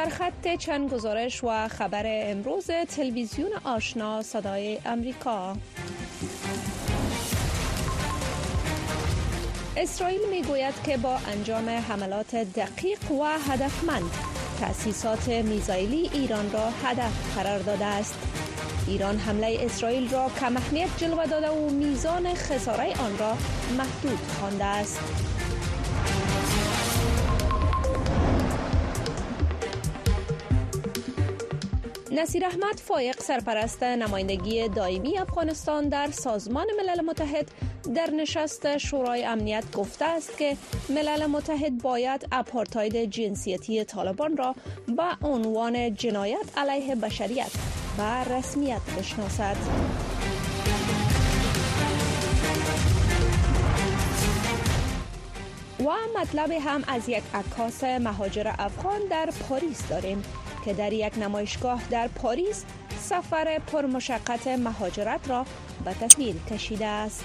در خط چند گزارش و خبر امروز تلویزیون آشنا صدای امریکا. اسرائیل میگوید که با انجام حملات دقیق و هدفمند تأسیسات میزایلی ایران را هدف قرار داده است. ایران حمله اسرائیل را کم اهمیت جلوه داده و میزان خساره آن را محدود خوانده است. نصیر احمد فایق، سرپرست نمایندگی دائمی افغانستان در سازمان ملل متحد، در نشست شورای امنیت گفته است که ملل متحد باید آپارتاید جنسیتی طالبان را به عنوان جنایت علیه بشریت و رسمیت بشناسد. و مطلب هم از یک عکاس مهاجر افغان در پاریس داریم که در یک نمایشگاه در پاریس سفر پرمشقت مهاجرت را به تصویر کشیده است.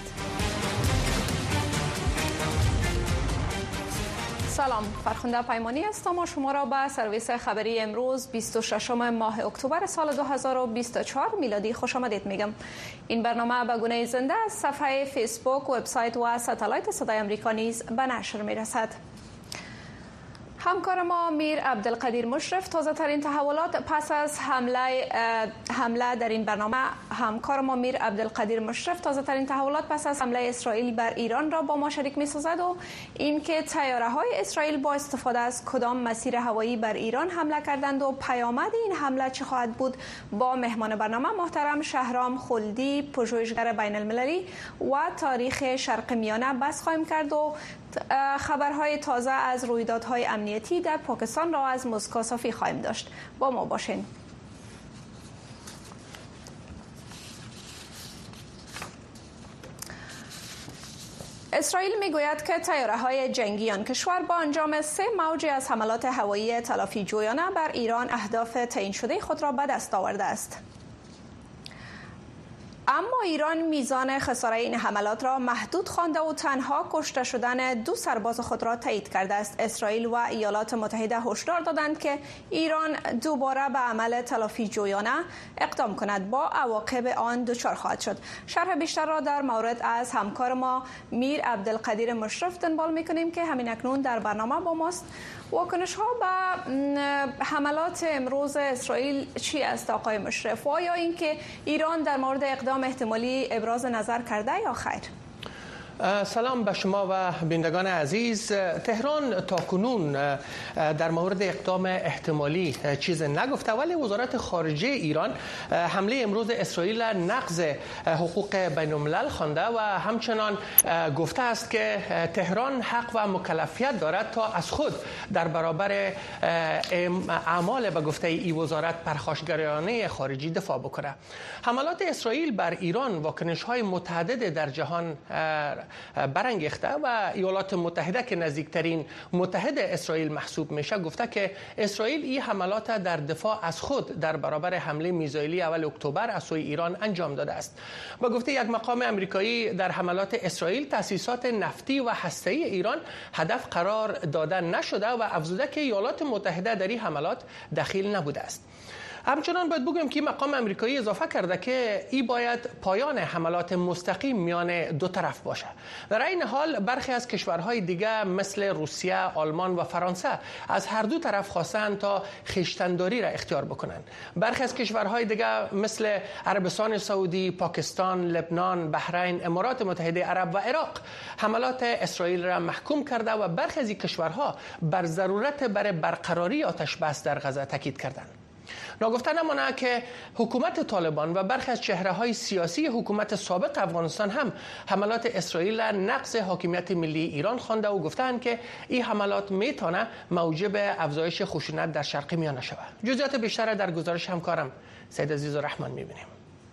سلام، فرخنده پیمانی هستم و شما را به سرویس خبری امروز 26 ماه اکتبر سال 2024 میلادی خوش آمدید میگم. این برنامه به گونه زنده از صفحه فیسبوک، وبسایت و ستلایت صدای امریکا نیز به نشر میرسد. همکار ما میر عبدالقدیر مشرف تازه ترین تحولات پس از حمله در این برنامه حمله اسرائیل بر ایران را با ما شریک می‌سازد و اینکه طیاره‌های اسرائیل با استفاده از کدام مسیر هوایی بر ایران حمله کردند و پیامد این حمله چه خواهد بود با مهمان برنامه محترم شهرام خلدی، پژوهشگر بین المللی و تاریخ شرق میانه بحث خواهیم کرد و خبرهای تازه از رویدادهای امنیتی در پاکستان را از مسکو صافی خواهیم داشت. با ما باشین. اسرائیل میگوید که طیاره‌های جنگی آن کشور با انجام 3 موج از حملات هوایی تلافی جویانه بر ایران اهداف تعیین شده خود را به دست آورده است. اما ایران میزان خساره این حملات را محدود خوانده و تنها کشته شدن 2 سرباز خود را تایید کرده است. اسرائیل و ایالات متحده هشدار دادند که ایران دوباره به عمل تلافی جویانه اقدام کند، با عواقب آن دچار خواهد شد. شرح بیشتر را در مورد از همکار ما میر عبدالقدیر مشرف دنبال میکنیم که همین اکنون در برنامه با ماست. واکنش ها به حملات امروز اسرائیل چی است آقای مشرف؟ و آیا اینکه ایران در مورد اقدام احتمالی ابراز نظر کرده یا خیر؟ سلام به شما و بینندگان عزیز. تهران تاکنون در مورد اقدام احتمالی چیز نگفته، ولی وزارت خارجه ایران حمله امروز اسرائیل نقض حقوق بین الملل خوانده و همچنان گفته است که تهران حق و مکلفیت دارد تا از خود در برابر اعمال به گفته این وزارت پرخاشگرانه خارجی دفاع بکنه. حملات اسرائیل بر ایران واکنش‌های متعدد در جهان برانگیخته و ایالات متحده که نزدیکترین متحد اسرائیل محسوب میشه گفته که اسرائیل این حملات در دفاع از خود در برابر حمله میزایلی اول اکتبر از سوی ایران انجام داده است. با گفته یک مقام آمریکایی در حملات اسرائیل تأسیسات نفتی و هسته‌ای ایران هدف قرار داده نشده و افزوده که ایالات متحده در این حملات دخیل نبوده است. همچنان باید بگویم که مقام آمریکایی اضافه کرده که این باید پایان حملات مستقیم میان دو طرف باشه. در این حال برخی از کشورهای دیگه مثل روسیه، آلمان و فرانسه از هر دو طرف خواستند تا خویشتن‌داری را اختیار بکنند. برخی از کشورهای دیگه مثل عربستان سعودی، پاکستان، لبنان، بحرین، امارات متحده عرب و عراق حملات اسرائیل را محکوم کرده و برخی از این کشورها بر ضرورت برای برقراری آتش بس در غزه تاکید کردند. ناگفته نمانه که حکومت طالبان و برخی از چهره‌های سیاسی حکومت سابق افغانستان هم حملات اسرائیل را نقض حاکمیت ملی ایران خوانده و گفتند که این حملات میتونه موجب افزایش خشونت در شرق میانه شود. جزئیات بیشتر در گزارش همکارم سید عزیز الرحمن می‌بینیم.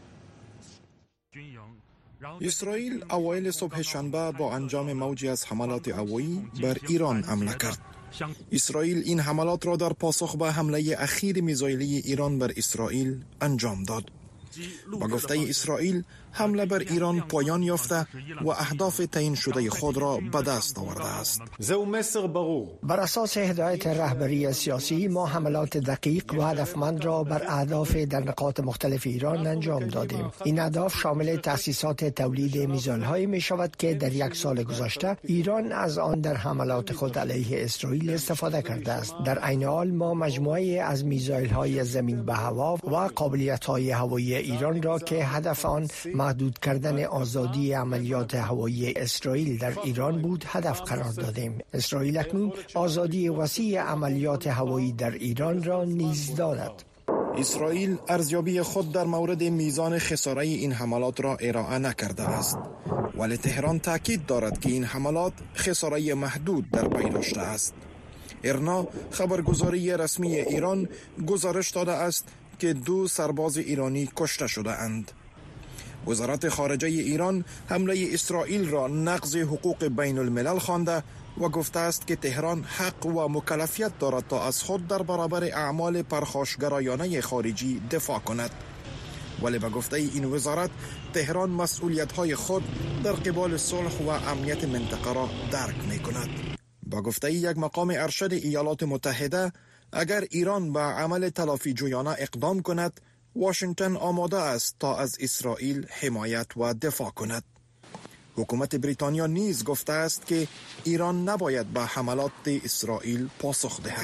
اسرائیل اوایل صبح شنبه با انجام موجی از حملات هوایی بر ایران حمله کرد. اسرائیل این حملات را در پاسخ به حمله اخیر میزایلی ایران بر اسرائیل انجام داد. با گفته اسرائیل حمله بر ایران پایان یافته و اهداف تعیین شده خود را به دست آورده است. بر اساس هدایت رهبری سیاسی ما حملات دقیق و هدفمند را بر اهداف در نقاط مختلف ایران انجام دادیم. این اهداف شامل تأسیسات تولید میزایل‌های می شود که در یک سال گذشته ایران از آن در حملات خود علیه اسرائیل استفاده کرده است. در عین حال ما مجموعه از میزایل‌های زمین به هوا و قابلیت‌های هوایی ایران را که هدف آن محدود کردن آزادی عملیات هوایی اسرائیل در ایران بود هدف قرار دادیم. اسرائیل اکنون آزادی وسیع عملیات هوایی در ایران را نیز دارد. اسرائیل ارزیابی خود در مورد میزان خساره این حملات را ارائه نکرده است، ولی تهران تاکید دارد که این حملات خساره محدود در پی داشته است. ایرنا خبرگزاری رسمی ایران گزارش داده است که 2 سرباز ایرانی کشته شده اند. وزارت خارجه ایران حمله اسرائیل را نقض حقوق بین الملل خوانده و گفته است که تهران حق و مکلفیت دارد تا از خود در برابر اعمال پرخاشگرایانه خارجی دفاع کند. ولی به گفته این وزارت تهران مسئولیت‌های خود در قبال صلح و امنیت منطقه را درک می‌کند. با گفته یک مقام ارشد ایالات متحده اگر ایران به عمل تلافی جویانه اقدام کند، واشنگتن آماده است تا از اسرائیل حمایت و دفاع کند. حکومت بریتانیا نیز گفته است که ایران نباید به حملات اسرائیل پاسخ دهد.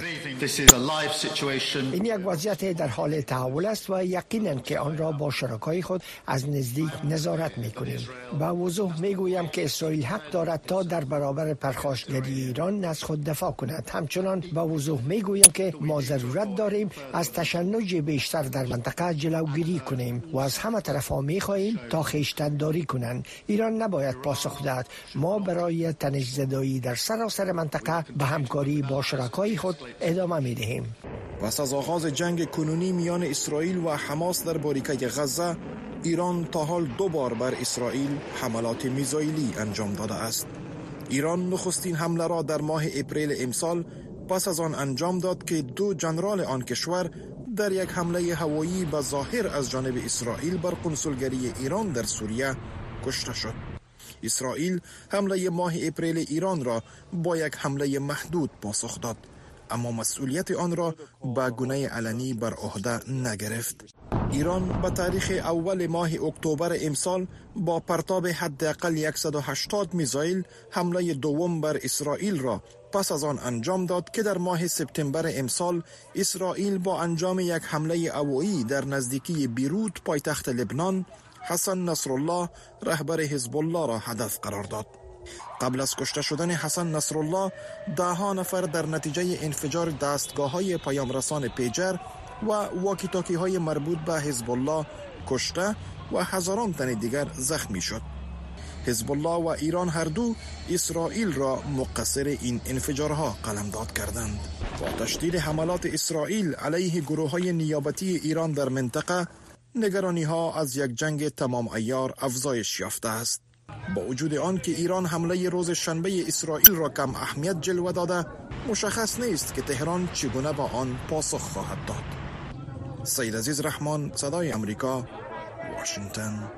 این یک وضعیت در حال تحول است و یقیناً که آن را با شرکای خود از نزدیک نظارت می‌کنیم. با وضوح می‌گویم که اسرائیل حق دارد تا در برابر پرخاشگری ایران از خود دفاع کند. همچنان با وضوح می‌گویم که ما ضرورت داریم از تشنج بیشتر در منطقه جلوگیری کنیم و از همه طرف‌ها می‌خواهیم تا خویشتن‌داری کنند. ایران نباید پاسخ دهد. ما برای تنش زدایی در سراسر منطقه به همکاری با شرکای خود ادامه می‌دهیم. پس از آغاز جنگ کنونی میان اسرائیل و حماس در باریکه غزه، ایران تا حال 2 بار بر اسرائیل حملات میزایلی انجام داده است. ایران نخستین حمله را در ماه اپریل امسال پس از آن انجام داد که 2 ژنرال آن کشور در یک حمله هوایی به ظاهر از جانب اسرائیل بر کنسولگری ایران در سوریه کشته شد. اسرائیل حمله ماه اپریل ایران را با یک حمله محدود پاسخ داد، اما مسئولیت آن را به گونه علنی بر عهده نگرفت. ایران به تاریخ اول ماه اکتبر امسال با پرتاب حداقل 180 میزایل حمله دوم بر اسرائیل را پس از آن انجام داد که در ماه سپتامبر امسال اسرائیل با انجام یک حمله هوایی در نزدیکی بیروت پایتخت لبنان حسن نصرالله رهبر حزب الله را هدف قرار داد. قبل از کشته شدن حسن نصرالله 10 نفر در نتیجه انفجار دستگاه‌های پیامرسان پیجر و واکی‌تاکی‌های مربوط به حزب الله کشته و هزاران تن دیگر زخمی شد. حزب الله و ایران هر دو اسرائیل را مقصر این انفجارها قلمداد کردند. با تشدید حملات اسرائیل علیه گروه‌های نیابتی ایران در منطقه، نگرانی‌ها از یک جنگ تمام عیار افزایش یافته است. با وجود آن که ایران حمله روز شنبه اسرائیل را کم اهمیت جلوه داده، مشخص نیست که تهران چگونه با آن پاسخ خواهد داد. سید عزیز رحمان، صدای امریکا، واشنگتن.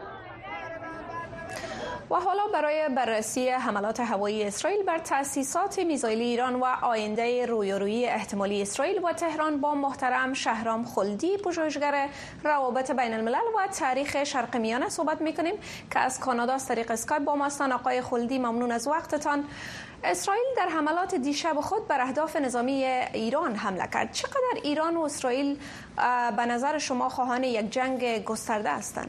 و حالا برای بررسی حملات هوایی اسرائیل بر تأسیسات میزایلی ایران و آینده رویارویی احتمالی اسرائیل و تهران با محترم شهرام خلدی، پژوهشگر روابط بین الملل و تاریخ شرق میانه صحبت میکنیم که از کانادا از طریق اسکایپ با ما هستند. آقای خلدی، ممنون از وقتتان. اسرائیل در حملات دیشب خود بر اهداف نظامی ایران حمله کرد. چقدر ایران و اسرائیل به نظر شما خواهان یک جنگ گسترده هستند؟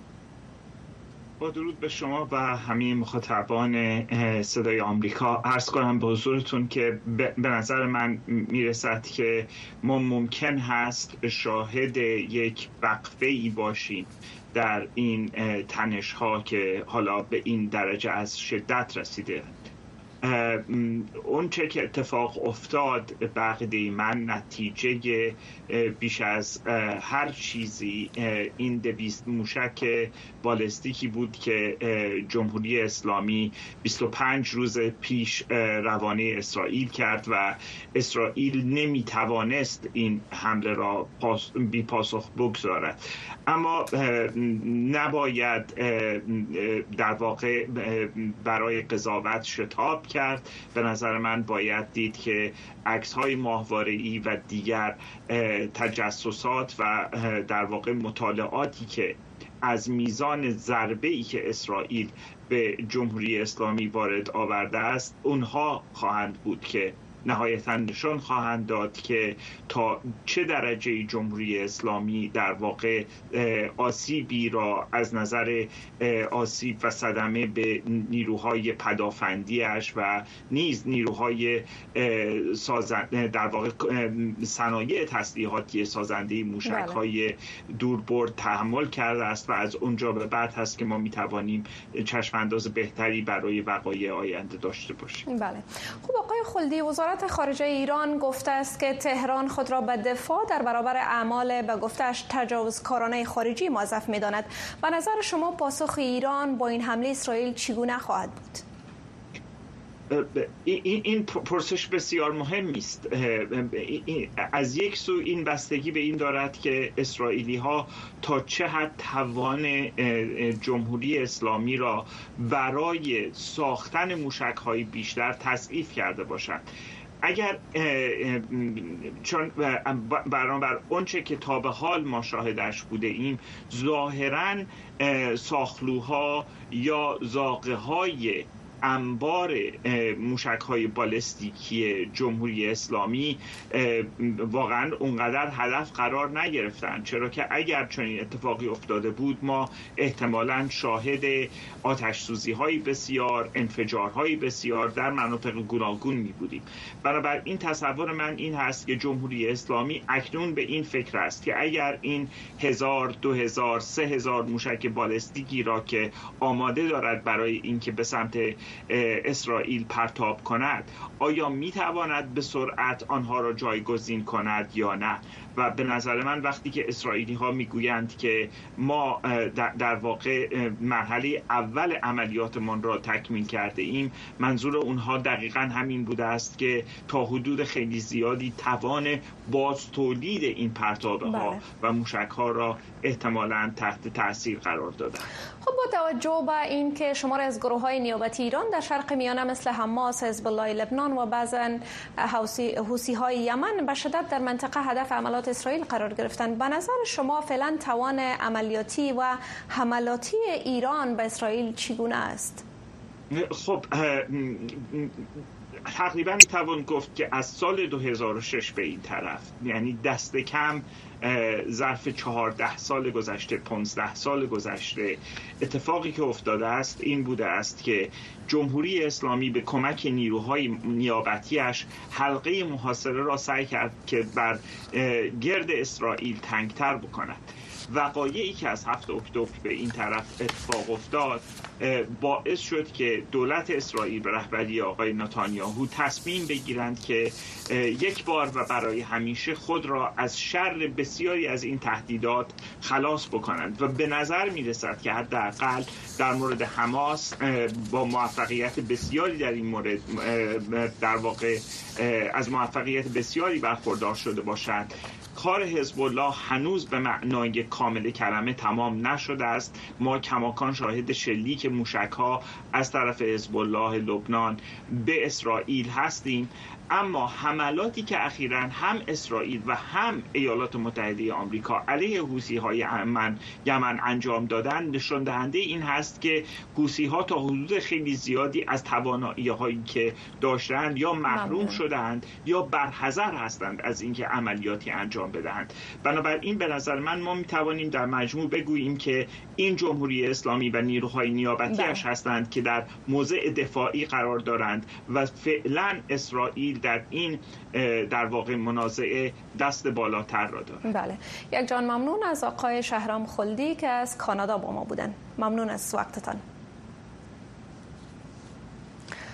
با درود به شما و همه مخاطبان صدای آمریکا، عرض کنم به حضورتون که به نظر من میرسد که ما ممکن هست شاهد یک وقفه‌ای باشیم در این تنش‌ها که حالا به این درجه از شدت رسیده. اون چه که اتفاق افتاد بعقیده من نتیجه بیش از هر چیزی این 200 موشک بالستیکی بود که جمهوری اسلامی 25 روز پیش روانه اسرائیل کرد و اسرائیل نمیتوانست این حمله را بی پاسخ بگذارد. اما نباید در واقع برای قضاوت شتاب کرد. به نظر من باید دید که عکس‌های ماهواره‌ای و دیگر تجسسات و در واقع مطالعاتی که از میزان ضربه‌ای که اسرائیل به جمهوری اسلامی وارد آورده است، اونها خواهند بود که نهایتاً نشان خواهند داد که تا چه درجه جمهوری اسلامی در واقع آسیبی را از نظر آسیب و صدمه به نیروهای پدافندیش و نیز نیروهای در واقع صنایع تسلیحاتی سازنده موشک‌های دوربرد تحمل کرده است و از اونجا به بعد هست که ما میتوانیم چشمانداز بهتری برای وقایع آینده داشته باشیم. بله. خب آقای خلدی، وزارت خارجه ایران گفته است که تهران خود را به دفاع در برابر اعمال به گفته‌اش تجاوزکارانه خارجی موظف می‌داند. به نظر شما پاسخ ایران با این حمله اسرائیل چگونه خواهد بود؟ این پرسش بسیار مهمی است. از یک سو این بستگی به این دارد که اسرائیلی ها تا چه حد توان جمهوری اسلامی را برای ساختن موشک های بیشتر تضعیف کرده باشند. اگر چون برابر اونچه که تا به حال ما شاهدش بوده ایم، ظاهراً ساخلوها یا زاغه‌های انبار موشک‌های بالستیکی جمهوری اسلامی واقعا اونقدر هدف قرار نگرفتن، چرا که اگر چنین اتفاقی افتاده بود ما احتمالاً شاهد آتش سوزی‌های بسیار، انفجارهای بسیار در مناطق گوناگون می بودیم. بنابراین تصور من این هست که جمهوری اسلامی اکنون به این فکر است که اگر این 1000 2000 3000 موشک بالستیکی را که آماده دارد برای اینکه به سمت اسرائیل پرتاب کند، آیا میتواند به سرعت آنها را جایگزین کند یا نه؟ و به نظر من وقتی که اسرائیلی ها میگویند که ما در واقع مرحله اول عملیاتمان را تکمیل کرده ایم، منظور اونها دقیقاً همین بوده است که تا حدود خیلی زیادی توان باز تولید این پرتابه ها و موشک ها را احتمالاً تحت تاثیر قرار دادن. خب با توجه به این که شماری از گروه های نیابتی ایران در شرق میانه مثل حماس، حزب الله لبنان و بعضا حوثی های یمن به شدت در منطقه هدف عملیات اسرائیل قرار گرفتند، به نظر شما فعلا توان عملیاتی و حملاتی ایران به اسرائیل چگونه است؟ خب تقریبا میتوان گفت که از سال 2006 به این طرف، یعنی دست کم ظرف 14 سال گذشته، 15 سال گذشته، اتفاقی که افتاده است این بوده است که جمهوری اسلامی به کمک نیروهای نیابتیش حلقه محاصره را سعی کرد که بر گرد اسرائیل تنگتر بکند. وقایعی که از 7 اکتبر به این طرف اتفاق افتاد باعث شد که دولت اسرائیل به رهبری آقای نتانیاهو تصمیم بگیرند که یک بار و برای همیشه خود را از شر بسیاری از این تهدیدات خلاص بکنند و به نظر می رسد که حداقل در مورد حماس با موفقیت بسیاری در این مورد در واقع از موفقیت بسیاری برخوردار شده باشند. کار حزب الله هنوز به معنای کامل کلمه تمام نشده است. ما کماکان شاهد شلیک موشک‌ها از طرف حزب الله لبنان به اسرائیل هستیم، اما حملاتی که اخیراً هم اسرائیل و هم ایالات متحده آمریکا علیه حوثی‌های یمن انجام دادن نشان دهنده این هست که حوثی‌ها تا حدود خیلی زیادی از توانایی‌هایی که داشتند یا محروم شدند یا برحذر هستند از اینکه عملیاتی انجام بدهند. بنابراین به نظر من ما می‌توانیم در مجموع بگوییم که این جمهوری اسلامی و نیروهای نیابتی‌اش هستند که در موضع دفاعی قرار دارند و فعلا اسرائیل در این در واقع منازعه دست بالاتر را دارد. بله، یک جان ممنون از آقای شهرام خلدی که از کانادا با ما بودن. ممنون از وقتتان.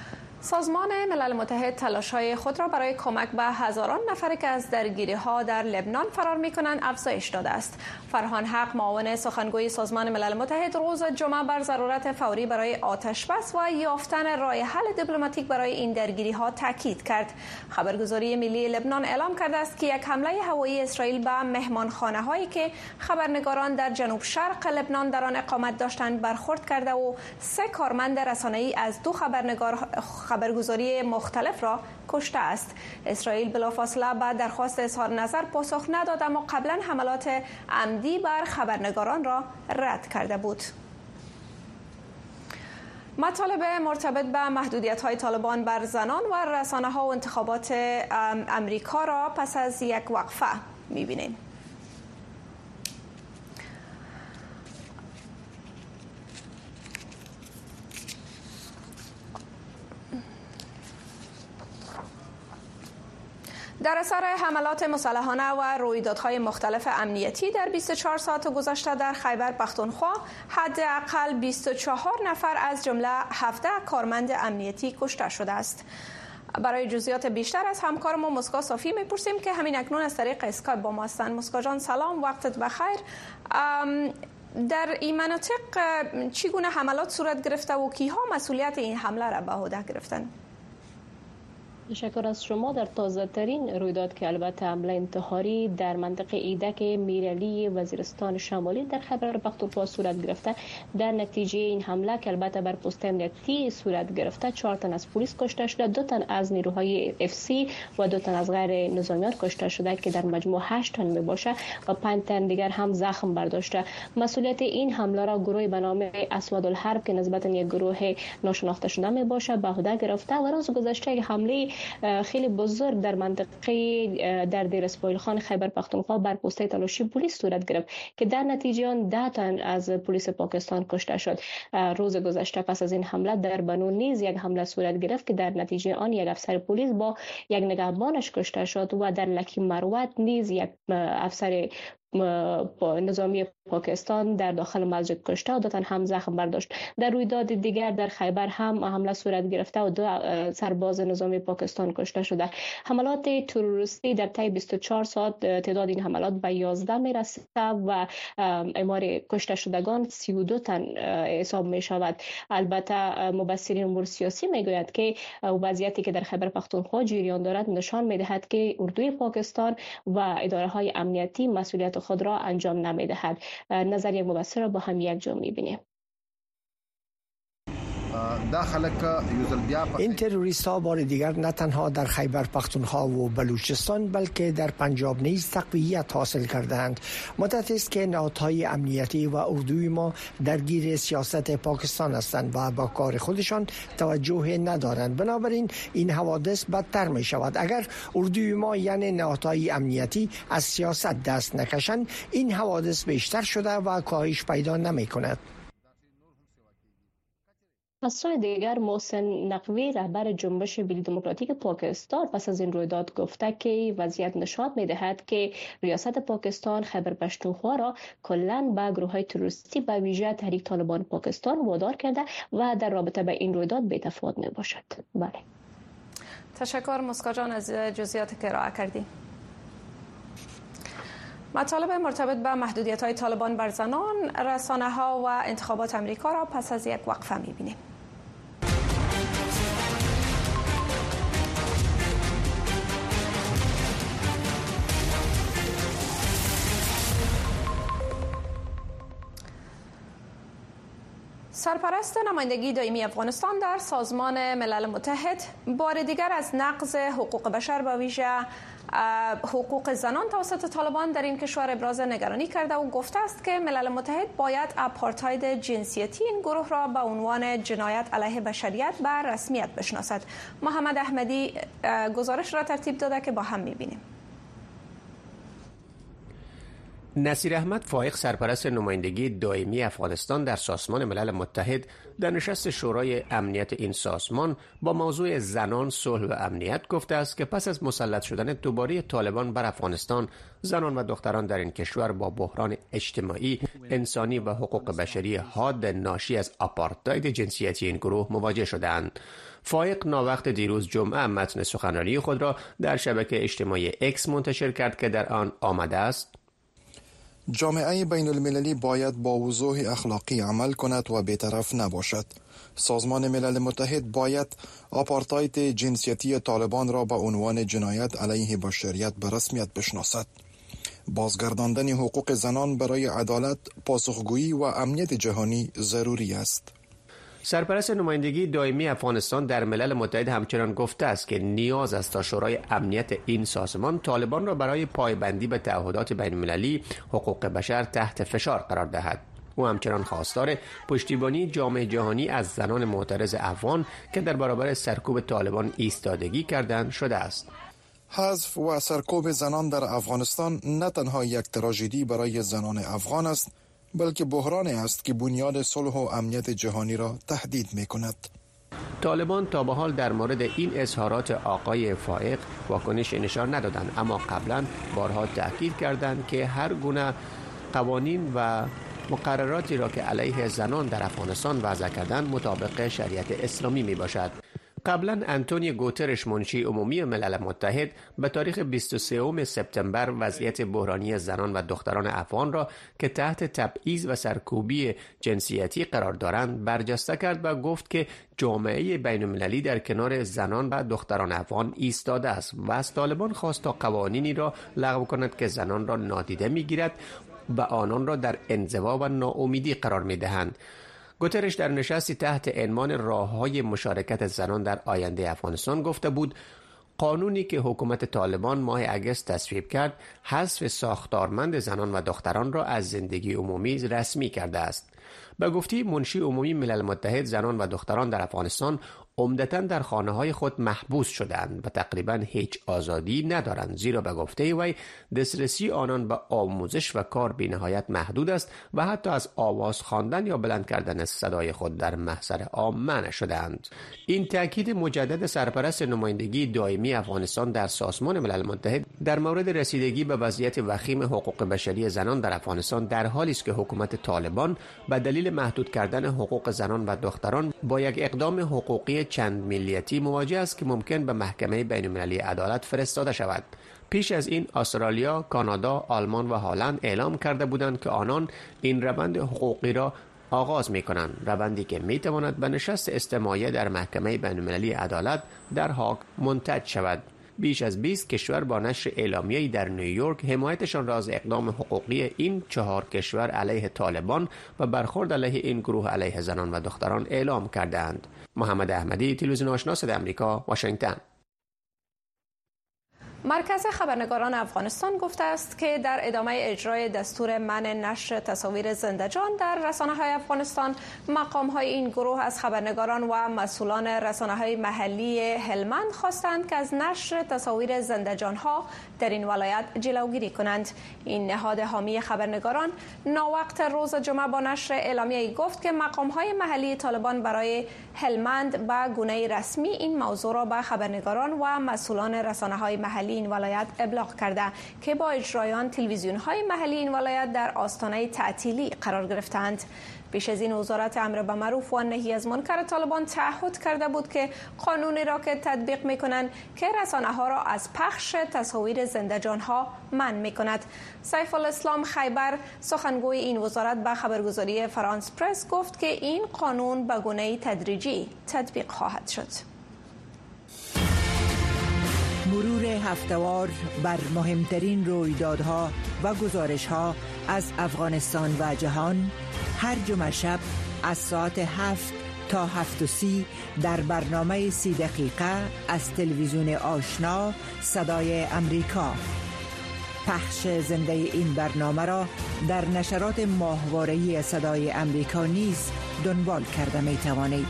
سازمان ملل متحد تلاش‌های خود را برای کمک به هزاران نفری که از درگیری‌ها در لبنان فرار می‌کنند افزایش داده است. فرهان حق، معاون سخنگوی سازمان ملل متحد، روز جمعه بر ضرورت فوری برای آتش‌بس و یافتن راه حل دیپلماتیک برای این درگیری‌ها تاکید کرد. خبرگزاری ملی لبنان اعلام کرده است که یک حمله هوایی اسرائیل به مهمانخانه‌هایی که خبرنگاران در جنوب شرق لبنان در آن اقامت داشتند برخورد کرده و 3 کارمند رسانه‌ای از 2 خبرگزاری مختلف را کشته است. اسرائیل بلافاصله بعد درخواست اظهار نظر پاسخ نداد، اما قبلا حملات عمدی بر خبرنگاران را رد کرده بود. مطالب مرتبط به محدودیت‌های طالبان بر زنان و رسانه‌ها و انتخابات امریکا را پس از یک وقفه می‌بینیم. در اثر حملات مسلحانه و رویدادهای مختلف امنیتی در 24 ساعت گذشته در خیبر پختونخوا حداقل 24 نفر از جمله 17 کارمند امنیتی کشته شده است. برای جزئیات بیشتر از همکارم مسکا صافی میپرسیم که همین اکنون از طریق اسکایپ با ما هستند. مسکا جان سلام، وقتت بخیر. در این مناطق چگونه حملات صورت گرفته و کیها مسئولیت این حمله را به عهده گرفتند؟ تشکر از شما. در تازه ترین رویداد که البته حمله انتحاری در منطقه ایدک میرعلی وزیرستان شمالی در خیبر پختونخوا صورت گرفته، در نتیجه این حمله که البته بر پست امنیتی صورت گرفته 4 تن از پلیس کشته شده، 2 تن از نیروهای FC و 2 تن از غیر نظامیان کشته شده که در مجموع 8 تن می باشه و 5 تن دیگر هم زخم برداشته. مسئولیت این حمله را گروهی به نام اسودالحرب که نسبتا یک گروه ناشناخته شده می باشه به عهده گرفته و روز گذشته حمله خیلی بزرگ در منطقه در دیر اسماعیل خان خیبر پختونخوا بر پست‌های تلاشی پلیس صورت گرفت که در نتیجه آن 10 تن از پلیس پاکستان کشته شد. روز گذشته پس از این حمله در بنو نیز یک حمله صورت گرفت که در نتیجه آن یک افسر پلیس با یک نگهبانش کشته شد و در لکی مروت نیز یک افسر نظامی پاکستان در داخل مسجد کشته و 2 تن هم زخم برداشت. در رویداد دیگر در خیبر هم حمله صورت گرفته و 2 سرباز نظامی پاکستان کشته شده. حملات تروریستی در طی 24 ساعت تعداد این حملات به 11 میرسه و آمار کشته شدگان 32 تن حساب می شود. البته مبصرین امور سیاسی میگوید که وضعیتی که در خیبر پختونخوا جریان دارد نشان میدهد که اردوی پاکستان و اداره های امنیتی مسئولیت خود را انجام نمیدهد. نظر یک مبصر را با هم یک جا میبینیم. این تروریست ها بار دیگر نه تنها در خیبر پختونخوا و بلوچستان بلکه در پنجاب نیز تقویت حاصل کردند. مدت است که نهادهای امنیتی و اردوی ما درگیر سیاست پاکستان هستند و با کار خودشان توجه ندارند. بنابراین این حوادث بدتر می شود. اگر اردوی ما یعنی نهادهای امنیتی از سیاست دست نکشند این حوادث بیشتر شده و کاهش پیدا نمی کند. از سوی دیگر محسن نقوی رهبر جنبش ملی دموکراتیک پاکستان پس از این رویداد گفته که وضعیت نشان می‌دهد که ریاست پاکستان خیبر پختونخوا را کلاً به گروه‌های تروریستی به ویژه تحریک طالبان پاکستان وادار کرده و در رابطه با این رویداد بی‌تفاوت می‌باشد. بله. تشکر مسکا جان از جزئیاتی که ارائه کردی. مطالب مرتبط به محدودیت‌های طالبان بر زنان، رسانه‌ها و انتخابات امریکا را پس از یک وقفه می‌بینیم. سرپرست نمایندگی دائمی افغانستان در سازمان ملل متحد بار دیگر از نقض حقوق بشر به ویژه حقوق زنان توسط طالبان در این کشور ابراز نگرانی کرده و گفته است که ملل متحد باید آپارتاید جنسیتی این گروه را به عنوان جنایت علیه بشریت به رسمیت بشناسد. محمد احمدی گزارش را ترتیب داده که با هم می‌بینیم. نصیر احمد فائق سرپرست نمایندگی دائمی افغانستان در سازمان ملل متحد در نشست شورای امنیت این سازمان با موضوع زنان، صلح و امنیت گفته است که پس از مسلط شدن دوباره طالبان بر افغانستان، زنان و دختران در این کشور با بحران اجتماعی، انسانی و حقوق بشری حاد ناشی از آپارتاید جنسیتی این گروه مواجه شدند. فائق ناوقت دیروز جمعه متن سخنرانی خود را در شبکه اجتماعی اکس منتشر کرد که در آن آمده است: جامعه بین المللی باید با وضوح اخلاقی عمل کند و بی‌طرف نباشد. سازمان ملل متحد باید آپارتاید جنسیتی طالبان را به عنوان جنایت علیه بشریت به رسمیت بشناسد. بازگرداندن حقوق زنان برای عدالت، پاسخگویی و امنیت جهانی ضروری است. سرپرست نمایندگی دائمی افغانستان در ملل متحد همچنان گفته است که نیاز است تا شورای امنیت این سازمان طالبان را برای پایبندی به تعهدات بین المللی حقوق بشر تحت فشار قرار دهد. او همچنان خواستار پشتیبانی جامعه جهانی از زنان معترض افغان که در برابر سرکوب طالبان ایستادگی کردند شده است. حذف و سرکوب زنان در افغانستان نه تنها یک تراژدی برای زنان افغان است، بلکه بحرانی است که بنیاد صلح و امنیت جهانی را تهدید می کند. طالبان تا به حال در مورد این اظهارات آقای فائق واکنش نشان ندادند، اما قبلا بارها تاکید کردند که هر گونه قوانین و مقرراتی را که علیه زنان در افغانستان وضع کردند مطابق شریعت اسلامی می باشد. قبلا آنتونیو گوترش منشی عمومی ملل متحد به تاریخ 23 سپتامبر وضعیت بحرانی زنان و دختران افغان را که تحت تبعیض و سرکوبی جنسیتی قرار دارند برجسته کرد و گفت که جامعه بین المللی در کنار زنان و دختران افغان ایستاده است و از طالبان خواست تا قوانینی را لغو کند که زنان را نادیده می‌گیرد و آنان را در انزوا و ناامیدی قرار می‌دهند. گوترش در نشستی تحت عنوان راه‌های مشارکت زنان در آینده افغانستان گفته بود قانونی که حکومت طالبان ماه اگست تصویب کرد حذف ساختارمند زنان و دختران را از زندگی عمومی رسمی کرده است. به گفته منشی عمومی ملل متحد، زنان و دختران در افغانستان عمدتاً در خانه‌های خود محبوس شدند و تقریباً هیچ آزادی ندارند، زیرا به گفته وی دسترسی آنان به آموزش و کار بی‌نهایت محدود است و حتی از آواز خواندن یا بلند کردن صدای خود در محضر عام منع شدند. این تاکید مجدد سرپرست نمایندگی دائمی افغانستان در سازمان ملل متحد در مورد رسیدگی به وضعیت وخیم حقوق بشری زنان در افغانستان در حالی است که حکومت طالبان به دلیل محدود کردن حقوق زنان و دختران با یک اقدام حقوقی چند ملیتی مواجه است که ممکن به محکمه بین المللی عدالت فرستاده شود. پیش از این استرالیا، کانادا، آلمان و هلند اعلام کرده بودند که آنان این روند حقوقی را آغاز می کنند، روندی که می تواند به نشست استماعی در محکمه بین المللی عدالت در هاگ منتج شود. بیش از 20 کشور با نشر اعلامیه‌ای در نیویورک حمایتشان را از اقدام حقوقی این 4 کشور علیه طالبان و برخورد علیه این گروه علیه زنان و دختران اعلام کردند. محمد احمدی، تلویزیون آشنا صدای آمریکا، واشنگتن. مرکز خبرنگاران افغانستان گفته است که در ادامه اجرای دستور منع نشر تصاویر زنده‌جان در رسانه‌های افغانستان، مقام‌های این گروه از خبرنگاران و مسئولان رسانه‌های محلی هلمند خواستند که از نشر تصاویر زنده‌جان‌ها در این ولایت جلوگیری کنند. این نهاد حامی خبرنگاران ناوقت روز جمعه با نشر اعلامیه‌ای گفت که مقام‌های محلی طالبان برای هلمند به گونه رسمی این موضوع را به خبرنگاران و مسئولان رسانه‌های محلی این ولایت ابلاغ کرده که با اجرایان تلویزیون‌های محلی این ولایت در آستانه تعطیلی قرار گرفتند. پیش از این وزارت امر به معروف و نهی از منکر طالبان تعهد کرده بود که قانونی را که تطبیق می‌کنند که رسانه‌ها را از پخش تصاویر زنده‌جان‌ها منع می‌کند. سیف الاسلام خیبر، سخنگوی این وزارت، به خبرگزاری فرانس پرس گفت که این قانون به گونه تدریجی تطبیق خواهد شد. مرور هفته‌وار بر مهمترین رویدادها و گزارش‌ها از افغانستان و جهان هر جمعه شب از ساعت 7 تا 7:30 در برنامه 30 دقیقه از تلویزیون آشنا صدای امریکا. پخش زنده این برنامه را در نشرات ماهواره‌ای صدای امریکا نیز دنبال کرده می توانید.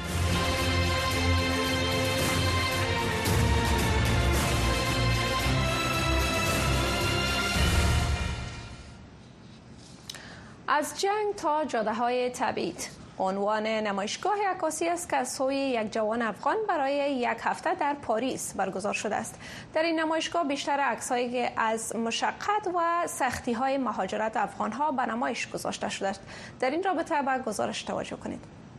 از جنگ تا جاده‌های تبعید عنوان نمایشگاه عکاسی است که از سوی یک جوان افغان برای یک هفته در پاریس برگزار شده است. در این نمایشگاه بیشتر عکس‌هایی که از مشقت و سختی‌های مهاجرت افغان‌ها به نمایش گذاشته شده است. در این رابطه به گزارش توجه کنید.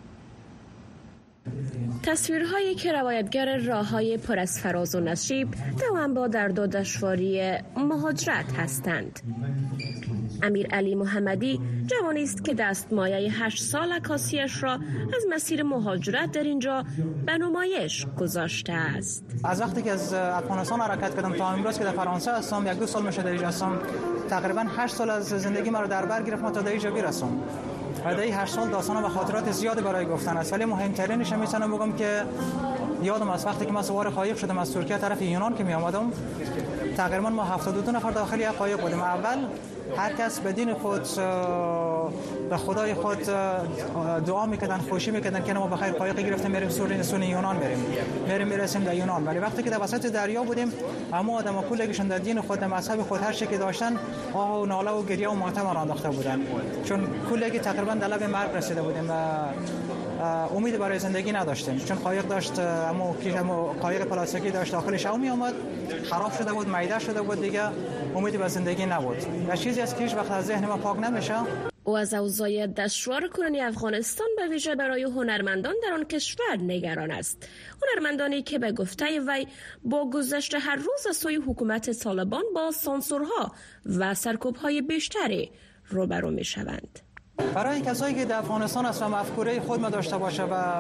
تصویرهایی که روایتگر راه‌های پر از فراز و نشیب دوام با درد و دشواری مهاجرت هستند. امیر علی محمدی جوانی است که دستمایه 8 سال عکاسیش را از مسیر مهاجرت در اینجا به نمایش گذاشته است. از وقتی که از افغانستان حرکت کردم تا امروز که در فرانسه هستم، 1-2 سال میشه در اینجا هستم، تقریبا 8 سال از زندگی مرا در بر گرفت تا اینجا برسم. و در این 8 سال داستان و خاطرات زیادی برای گفتن است، ولی مهمترینش میتونم بگم که یادم از وقتی که من سوار قایق شدم از ترکیه طرف یونان که می آمدم، تقریبا ما 72 نفر داخل یک قایق بودیم. اول هر کس به دین خود به خدای خود دعا میکردن، خوشی میکردن که ما بخیر قایق گرفتیم بریم سون یونان میرسیم در یونان. ولی وقتی که در وسط دریا بودیم، اما آدم کلگیشون در دین خود، مذهب خود، هر چیزی که داشتن آه و ناله و گریه و ماتم را انداخته بودن، چون کلگی تقریبا در لب مرگ رسیده بودیم و امید برای زندگی نداشتیم، چون قایق داشت اما قایق پلاستیکی داشت داخلش او می اومد، خراب شده بود، معده شده بود، دیگه امیدی به زندگی نبود. و چیزی از که هیچ وقت از ذهن ما پاک نمیشه. او از اوضاع دشوار کنونی افغانستان به ویژه برای هنرمندان در آن کشور نگران است. هنرمندانی که به گفته وی با گذشت هر روز از سوی حکومت طالبان با سانسورها و سرکوب‌های بیشتری روبرو می‌شوند. برای کسایی که در افغانستان هستن مفکوره خود ما داشته باشه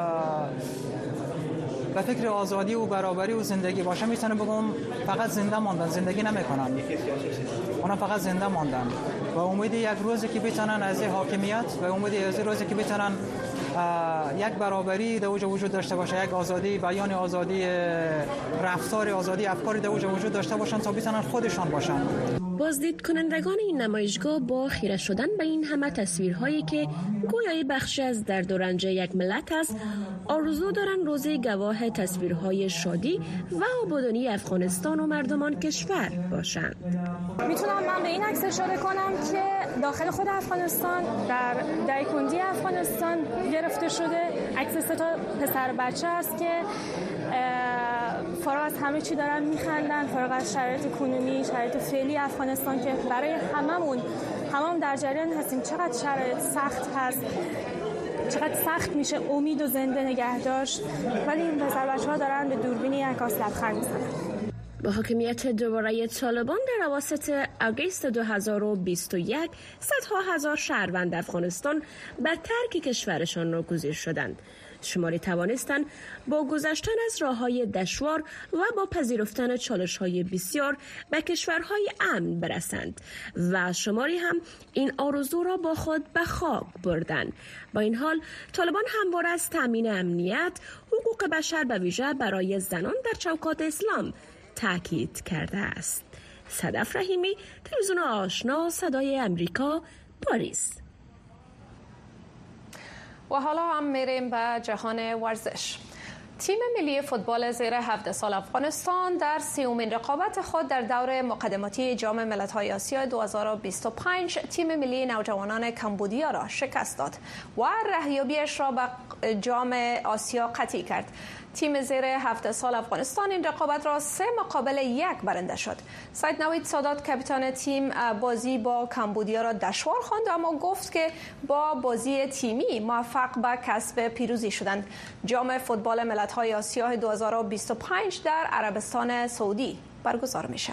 و فکر آزادی و برابری و زندگی باشه، میتونم بگم فقط زنده ماندن، زندگی نمیکنن. اونا فقط زنده ماندن و امید یک روزی که بتونن از حاکمیت و امید از روزی که بتونن یک برابری در وجود داشته باشه، یک آزادی بیان، آزادی رفتار، آزادی افکاری در وجود داشته باشن تا بتونن خودشان باشن. بازدید کنندگان این نمایشگاه با خیره شدن به این همه تصویرهایی که گویای بخشی از درد و رنج یک ملت است، آرزو دارن روزی گواه تصویرهای شادی و آبادانی افغانستان و مردمان کشور باشند. میتونم من به این عکس اشاره کنم که داخل خود افغانستان در دایکندی افغانستان گرفته شده. عکس 3 تا پسر بچه است که فارغ از همه چی دارن میخندن، فارغ از شرایط کنونی، شرایط فعلی افغانستان که برای هممون در جریان هستیم چقدر شرایط سخت هست، چقدر سخت میشه امید و زنده نگه داشت، ولی این پسر بچه‌ها دارن به دوربینی عکاس لبخند میزنن. با حاکمیت دوباره طالبان در اواسط آگوست 2021 صدها هزار شهروند افغانستان به ترک کشورشان ناگزیر شدند. شماری توانستند با گذشتن از راه‌های دشوار و با پذیرفتن چالش‌های بسیار به کشورهای امن برسند و شماری هم این آرزو را با خود به خاک بردند. با این حال طالبان همواره از تامین امنیت، حقوق بشر به ویژه برای زنان در چوکات اسلام تاکید کرده است. صدف رحیمی، تلویزیون آشنا، صدای امریکا، پاریس. و حالا هم میریم به جهان ورزش. تیم ملی فوتبال زیر 17 سال افغانستان در 30مین رقابت خود در دور مقدماتی جام ملت‌های آسیا 2025 تیم ملی نوجوانان کمبودیا را شکست داد و رهیابیش را به جام آسیا قطعی کرد. تیم زیر 17 سال افغانستان این رقابت را 3-1 برنده شد. سید نوید سادات کاپیتان تیم بازی با کمبودیا را دشوار خواند، اما گفت که با بازی تیمی موفق به کسب پیروزی شدند. جام فوتبال ملت‌های آسیا 2025 در عربستان سعودی برگزار میشه.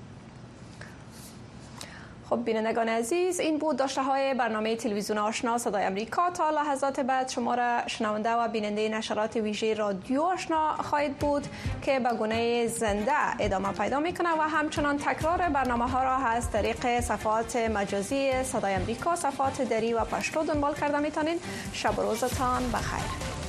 خب بینندگان عزیز، این بود داشته های برنامه تلویزیون آشنا صدای امریکا. تا لحظات بعد شما را شنونده و بیننده نشرات ویژه رادیو آشنا خواهید بود که به گونه زنده ادامه پیدا میکنه و همچنان تکرار برنامه ها را از طریق صفحات مجازی صدای امریکا، صفحات دری و پشتو دنبال کرده میتونین. شب و روزتان بخیر.